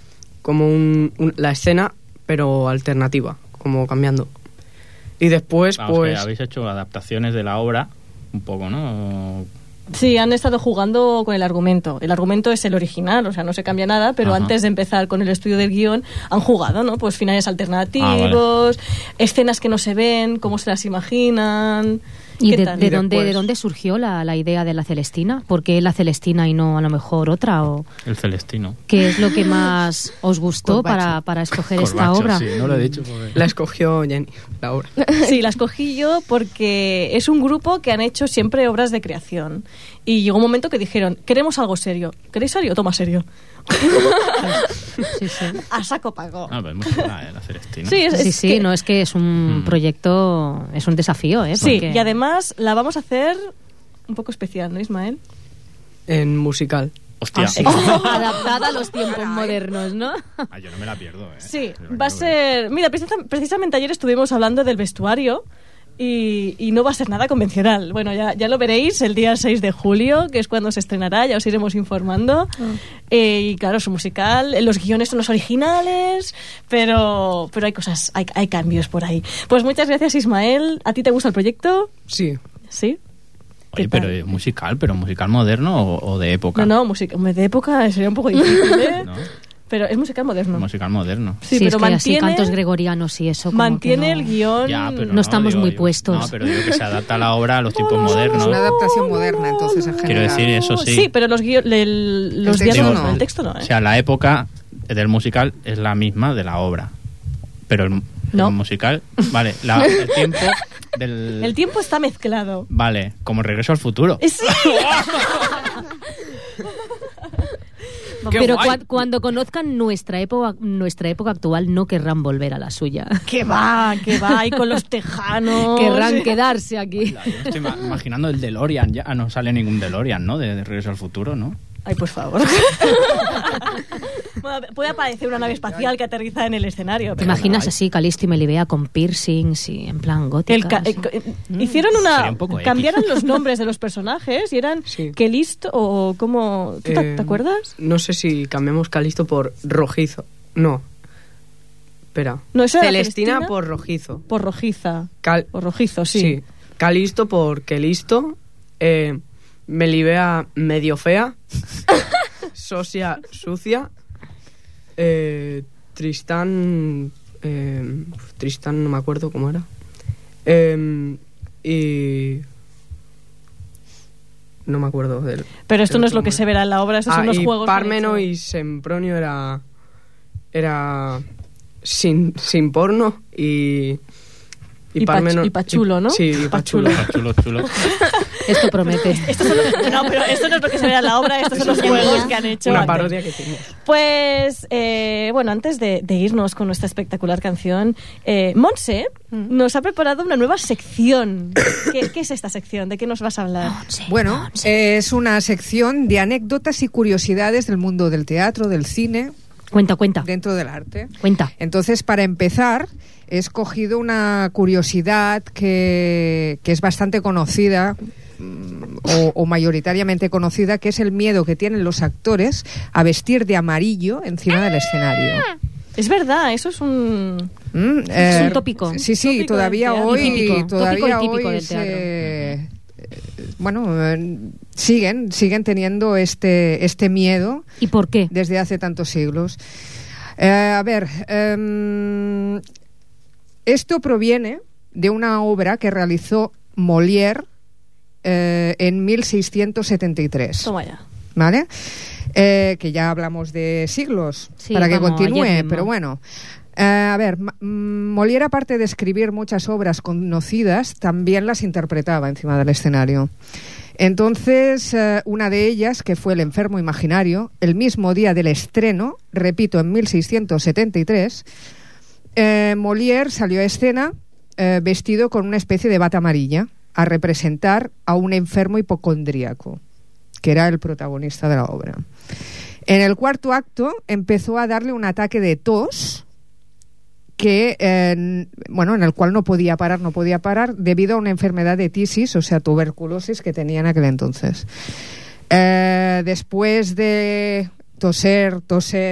la escena, pero alternativa, como cambiando. Y después,
Vamos,
pues...
que habéis hecho adaptaciones de la obra, un poco, ¿no?
Sí, han estado jugando con el argumento. El argumento es el original, o sea, no se cambia nada, pero
Ajá.
antes de empezar con el estudio del guión han jugado, ¿no? Pues finales alternativos, escenas que no se ven, cómo se las imaginan.
¿Y
¿Qué tal?
de dónde surgió la idea de la Celestina? ¿Por qué la Celestina y no a lo mejor otra? ¿O
El Celestino.
qué es lo que más os gustó
Corbacho.
para escoger esta
Corbacho,
obra?
sí, no lo he dicho. Porque...
La escogió Jenny, la obra.
Sí, la escogí yo porque es un grupo que han hecho siempre obras de creación. Y llegó un momento que dijeron, queremos algo serio. ¿Queréis serio? Toma serio.
Sí, sí.
A saco pago.
Ah, pues muy chula, la Celestina.
Sí,
Sí, no, es que es un proyecto, es un desafío, ¿eh?
Sí,
Porque-
y además la vamos a hacer un poco especial, ¿no, Ismael?
En musical.
Hostia.
adaptada a los tiempos modernos, ¿no?
Ah, yo no me la pierdo, ¿eh?
Sí, va a ser... Mira, precisamente ayer estuvimos hablando del vestuario y no va a ser nada convencional. Bueno, ya lo veréis el día 6 de julio, que es cuando se estrenará, ya os iremos informando. Y claro, es un musical, los guiones son los originales, pero hay cosas, hay cambios por ahí. Pues muchas gracias, Ismael. ¿A ti te gusta el proyecto?
Sí.
¿Sí?
Oye, pero musical moderno o de época.
No, música de época sería un poco difícil, ¿eh?
¿No?
Pero es musical moderno.
Musical moderno.
Sí,
Sí,
pero
es que así
mantiene...
cantos gregorianos y eso. como
Mantiene
que no-
el guión...
Ya, pero
no estamos
digo
muy
yo.
puestos.
No, pero digo que se adapta a la obra a los tiempos modernos.
Es una adaptación moderna, entonces, en
Quiero
general.
decir, eso sí.
Sí, pero los
texto
diálogos,
no.
el texto no, ¿eh?
O sea, la época del musical es la misma de la obra. Pero el musical, vale, el tiempo del...
El tiempo está mezclado.
Vale, como Regreso al Futuro.
Sí.
Pero cuando conozcan nuestra época actual no querrán volver a la suya.
Que va, y con los tejanos.
Querrán quedarse aquí.
Yo me estoy imaginando el DeLorean. Ya no sale ningún DeLorean, ¿no? De Regreso al Futuro, ¿no?
Ay, por favor. Bueno, puede aparecer una nave espacial que aterriza en el escenario.
¿Te
pero
imaginas
no.
así Calixto y Melibea con piercings y en plan góticas?
Hicieron
Sería un poco X.
cambiaron los nombres de los personajes y eran que listo o como... ¿Tú te acuerdas?
No sé si cambiamos Calisto por Rojizo. No. Espera.
No, eso era
Celestina
Celestina
por Rojizo.
por Rojiza.
O
Rojizo, sí.
Calisto por Quelisto. Melibea medio fea. Sosia sucia. Tristán... Tristán no me acuerdo cómo era. Y... No me acuerdo del...
Pero esto
del
no es lo
otro
que se verá en la obra, estos son los
y
juegos. que han
Pármeno
hecho.
y Sempronio era sin porno y Pármeno...
y Pachulo, ¿no?
Sí, y Pachulo.
Chulo.
Esto promete.
No, pero esto no es lo que se verá en la obra, estos son los juegos que han hecho
Una
antes.
parodia que hicimos.
Pues, bueno, antes de irnos con nuestra espectacular canción, Montse nos ha preparado una nueva sección. ¿Qué es esta sección? ¿De qué nos vas a hablar?
Bueno, es una sección de anécdotas y curiosidades del mundo del teatro, del cine.
Cuenta.
Dentro del arte.
Cuenta.
Entonces, para empezar, he escogido una curiosidad que es bastante conocida, o mayoritariamente conocida, que es el miedo que tienen los actores a vestir de amarillo encima del escenario.
Es verdad, eso es un...
es un tópico.
Sí,
Tópico
todavía
del teatro.
hoy...
Y típico.
Todavía
Tópico y típico
hoy
del teatro.
siguen teniendo este miedo.
¿Y por qué?
Desde hace tantos siglos. A ver, esto proviene de una obra que realizó Molière en 1673.
Toma ya.
¿Vale? Que ya hablamos de siglos,
Sí,
para que
vamos,
continúe,
ayer mismo.
pero bueno. A ver, Molière, aparte de escribir muchas obras conocidas, también las interpretaba encima del escenario. Entonces, una de ellas, que fue El enfermo imaginario, el mismo día del estreno, repito, en 1673, Molière salió a escena vestido con una especie de bata amarilla a representar a un enfermo hipocondríaco, que era el protagonista de la obra. En el cuarto acto empezó a darle un ataque de tos que, en el cual no podía parar debido a una enfermedad de tisis, o sea, tuberculosis que tenía en aquel entonces. Después de toser,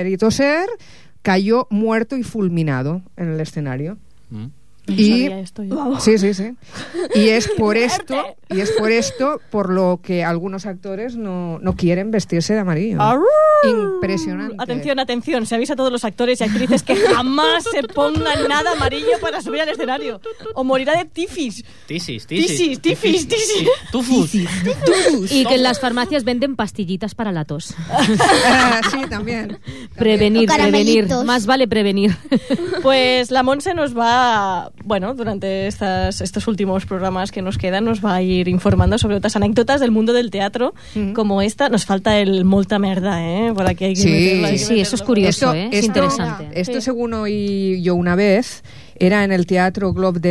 cayó muerto y fulminado en el escenario. Y sí. Y es por esto por lo que algunos actores no quieren vestirse de amarillo. Impresionante.
Atención, se avisa a todos los actores y actrices que jamás se pongan nada amarillo para subir al escenario o morirá de tifis.
Tisis.
Tufus.
Y que en las farmacias venden pastillitas para la tos.
Sí, también.
Prevenir, más vale prevenir.
Pues la Montse nos va, durante estos últimos programas que nos quedan, nos va a ir informando sobre otras anécdotas del mundo del teatro, como esta. Nos falta el molta merda, por aquí hay que meterlo.
Sí, eso es curioso, es interesante.
Esto, según oí yo una vez, era en el Teatro Globe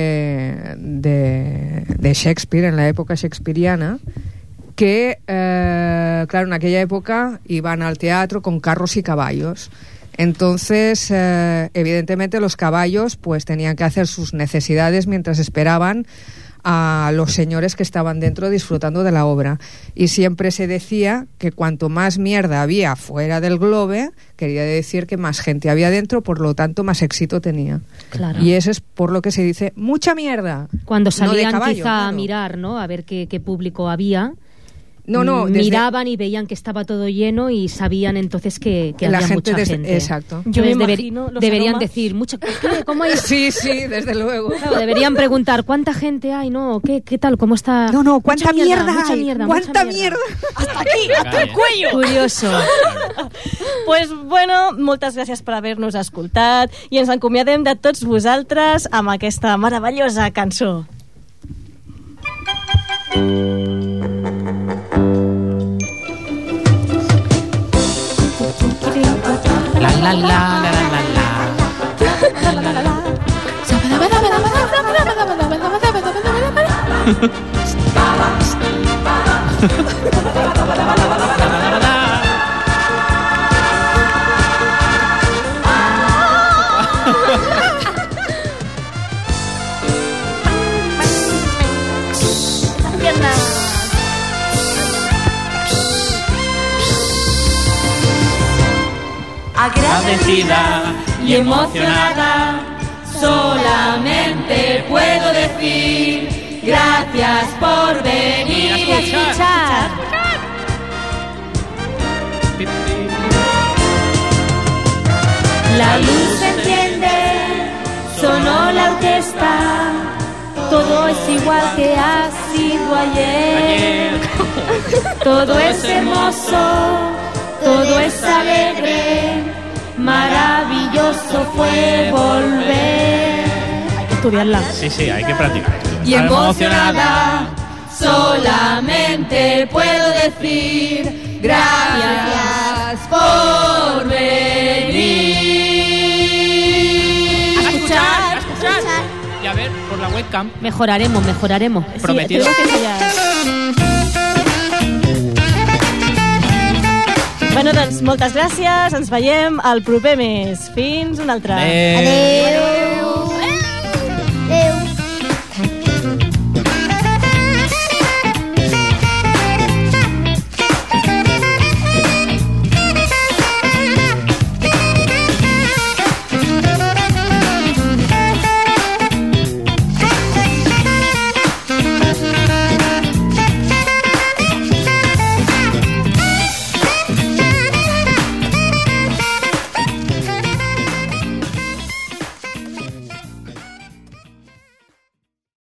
de Shakespeare, en la época shakespeariana, que, claro, en aquella época iban al teatro con carros y caballos. Entonces, evidentemente los caballos pues tenían que hacer sus necesidades mientras esperaban a los señores que estaban dentro disfrutando de la obra. Y siempre se decía que cuanto más mierda había fuera del globe, quería decir que más gente había dentro, por lo tanto más éxito tenía.
Claro.
Y eso es por lo que se dice mucha mierda.
Cuando salían
no de caballo,
quizá
claro,
a mirar, ¿no? A ver qué público había.
Miraban
y veían que estaba todo lleno y sabían entonces que
la
había
gente
mucha gente.
Exacto.
Yo me
imagino
deberían decir, ¿cómo hay?
Sí, desde luego.
Claro, deberían preguntar, ¿cuánta gente hay? ¿No? ¿Qué tal? ¿Cómo está?
¿cuánta mierda hay?
¿Cuánta
mierda?
Hasta aquí, hasta el cuello.
Curioso.
Pues moltes gràcies per haver-nos escoltat i ens acomiadem de tots vosaltres amb aquesta meravellosa cançó.
La la la la la la
Agradecida y emocionada, solamente puedo decir gracias por venir y escuchar. La luz se enciende, sonó la orquesta, todo es igual que ha sido ayer. Todo es hermoso, todo es alegre, maravilloso fue volver.
Hay que estudiarla.
Sí, hay que practicar.
Y emocionada, solamente puedo decir gracias por venir.
A escuchar. Y a ver, por la webcam.
Mejoraremos.
Prometido.
Sí, doncs moltes gràcies, ens veiem el proper mes. Fins un altre.
Adéu.